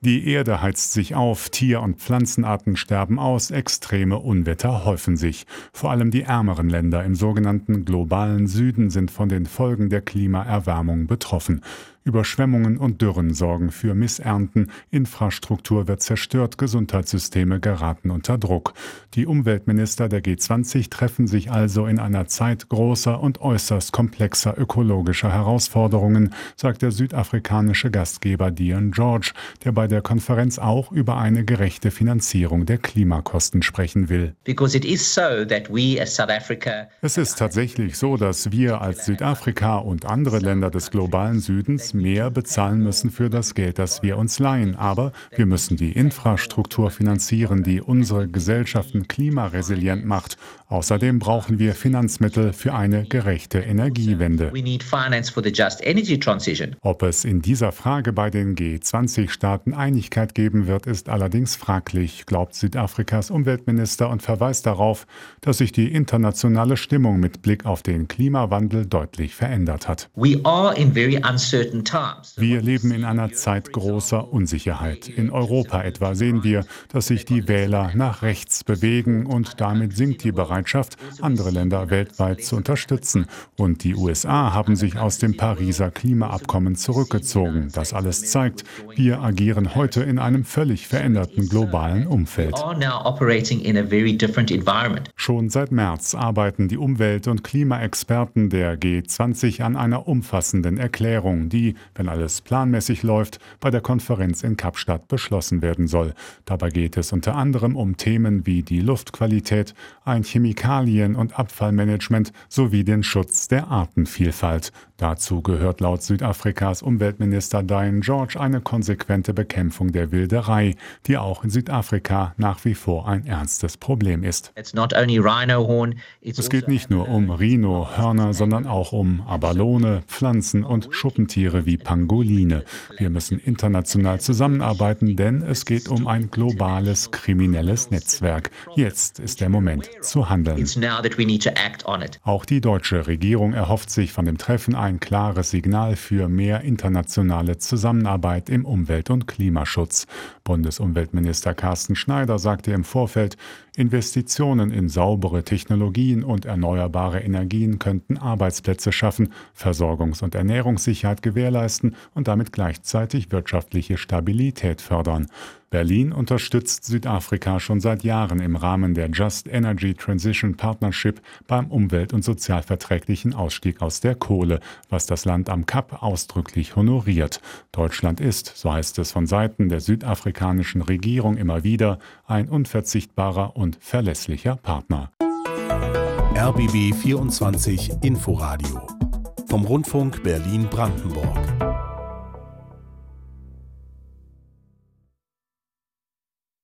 Die Erde heizt sich auf, Tier- und Pflanzenarten sterben aus, extreme Unwetter häufen sich. Vor allem die ärmeren Länder im sogenannten globalen Süden sind von den Folgen der Klimaerwärmung betroffen. Überschwemmungen und Dürren sorgen für Missernten, Infrastruktur wird zerstört, Gesundheitssysteme geraten unter Druck. Die Umweltminister der G20 treffen sich also in einer Zeit großer und äußerst komplexer ökologischer Herausforderungen, sagt der südafrikanische Gastgeber Deon George, der bei der Konferenz auch über eine gerechte Finanzierung der Klimakosten sprechen will. Es ist tatsächlich so, dass wir als Südafrika und andere Länder des globalen Südens mehr bezahlen müssen für das Geld, das wir uns leihen. Aber wir müssen die Infrastruktur finanzieren, die unsere Gesellschaften klimaresilient macht. Außerdem brauchen wir Finanzmittel für eine gerechte Energiewende. Ob es in dieser Frage bei den G20-Staaten Einigkeit geben wird, ist allerdings fraglich, glaubt Südafrikas Umweltminister und verweist darauf, dass sich die internationale Stimmung mit Blick auf den Klimawandel deutlich verändert hat. Wir leben in einer Zeit großer Unsicherheit. In Europa etwa sehen wir, dass sich die Wähler nach rechts bewegen und damit sinkt die Bereitschaft, andere Länder weltweit zu unterstützen. Und die USA haben sich aus dem Pariser Klimaabkommen zurückgezogen. Das alles zeigt, wir agieren heute in einem völlig veränderten globalen Umfeld. Schon seit März arbeiten die Umwelt- und Klimaexperten der G20 an einer umfassenden Erklärung, die, wenn alles planmäßig läuft, bei der Konferenz in Kapstadt beschlossen werden soll. Dabei geht es unter anderem um Themen wie die Luftqualität, ein Chemikalien- und Abfallmanagement sowie den Schutz der Artenvielfalt. Dazu gehört laut Südafrikas Umweltminister Deon George eine konsequente Bekämpfung der Wilderei, die auch in Südafrika nach wie vor ein ernstes Problem ist. Es geht nicht nur um Rhinohörner, sondern auch um Abalone, Pflanzen und Schuppentiere wie Pangoline. Wir müssen international zusammenarbeiten, denn es geht um ein globales kriminelles Netzwerk. Jetzt ist der Moment zu handeln. Auch die deutsche Regierung erhofft sich von dem Treffen ein klares Signal für mehr internationale Zusammenarbeit im Umwelt- und Klimaschutz. Bundesumweltminister Carsten Schneider sagte im Vorfeld, Investitionen in saubere Technologien und erneuerbare Energien könnten Arbeitsplätze schaffen, Versorgungs- und Ernährungssicherheit gewährleisten und damit gleichzeitig wirtschaftliche Stabilität fördern. Berlin unterstützt Südafrika schon seit Jahren im Rahmen der Just Energy Transition Partnership beim umwelt- und sozialverträglichen Ausstieg aus der Kohle, was das Land am Kap ausdrücklich honoriert. Deutschland ist, so heißt es von Seiten der südafrikanischen Regierung immer wieder, ein unverzichtbarer und verlässlicher Partner. RBB 24 Inforadio vom Rundfunk Berlin-Brandenburg.